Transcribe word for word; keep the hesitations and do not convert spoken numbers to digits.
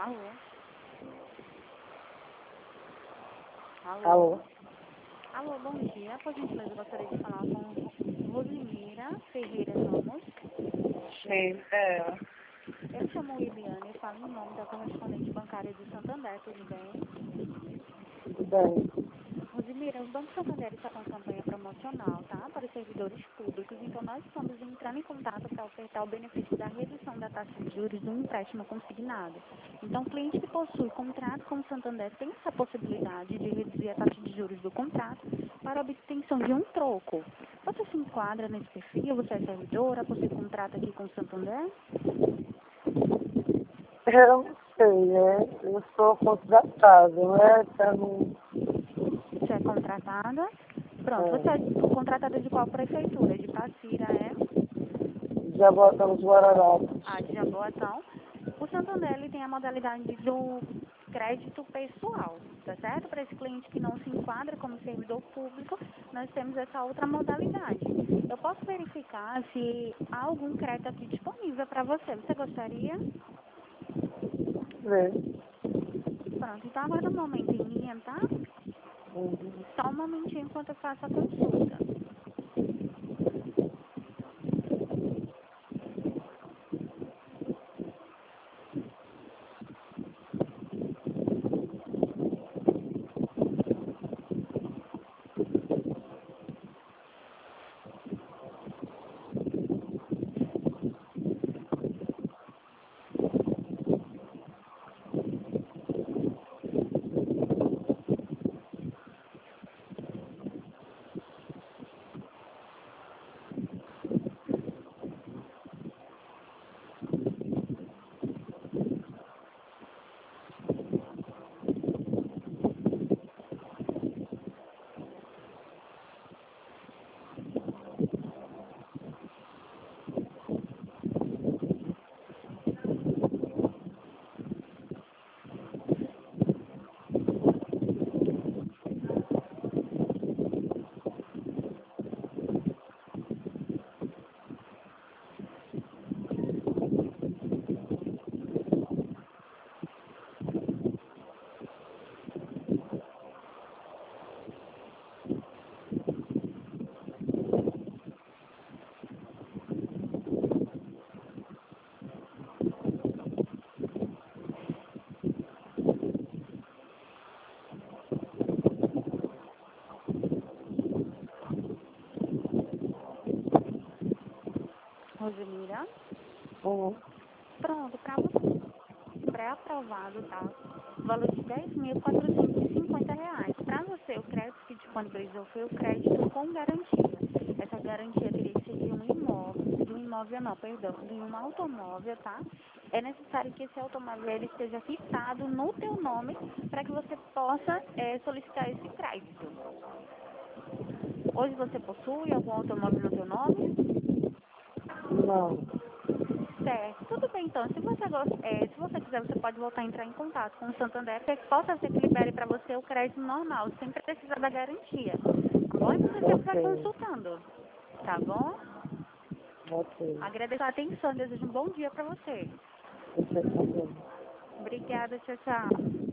Alô? Alô? Alô? Alô, bom dia. Por gentileza, eu gostaria de falar com Rosimira Ferreira Ramos. Sim, é. Eu me chamo Eliane e falo em nome da correspondente bancária de Santander, tudo bem? Tudo bem. Rosimira, o Banco Santander está com uma campanha promocional, tá? Para os servidores públicos, então nós estamos entrando em contato para ofertar o benefício da redução da taxa de juros do empréstimo consignado. Então, o cliente que possui contrato com o Santander tem essa possibilidade de reduzir a taxa de juros do contrato para a obtenção de um troco. Você se enquadra nesse perfil? Você é servidora? Possui contrato aqui com o Santander? Eu não sei, né? Eu sou contratado, né? Então, Você é contratada? Pronto, você é, é contratada de qual prefeitura? De Passira, é? já botamos Guararapes. Ah, de Jaboatão. O Santander ele tem a modalidade do crédito pessoal, tá certo? Para esse cliente que não se enquadra como servidor público, nós temos essa outra modalidade. Eu posso verificar se há algum crédito aqui disponível para você. Você gostaria? Vê. Pronto, então aguarda um momento em linha, tá? Uhum. Só um momentinho enquanto eu faço a consulta. Rosemira? Uhum. Pronto, para você. Pré-aprovado, tá? Valor de dez mil quatrocentos e cinquenta reais. Para você, o crédito que disponibilizou foi o crédito com garantia. Essa garantia teria que ser de um imóvel, de um imóvel não, perdão, de um automóvel, tá? É necessário que esse automóvel ele esteja fixado no teu nome para que você possa é, solicitar esse crédito. Hoje você possui algum automóvel no teu nome? Não. Certo, tudo bem então. Se você, gost... é, se você quiser, você pode voltar a entrar em contato com o Santander, para que possa ser que libere para você o crédito normal, sem precisar da garantia. Tá bom? E você sempre vai Ok. consultando. Tá bom? Ok. Agradeço a atenção, desejo um bom dia para você. Você também. Obrigada, tchau, tchau.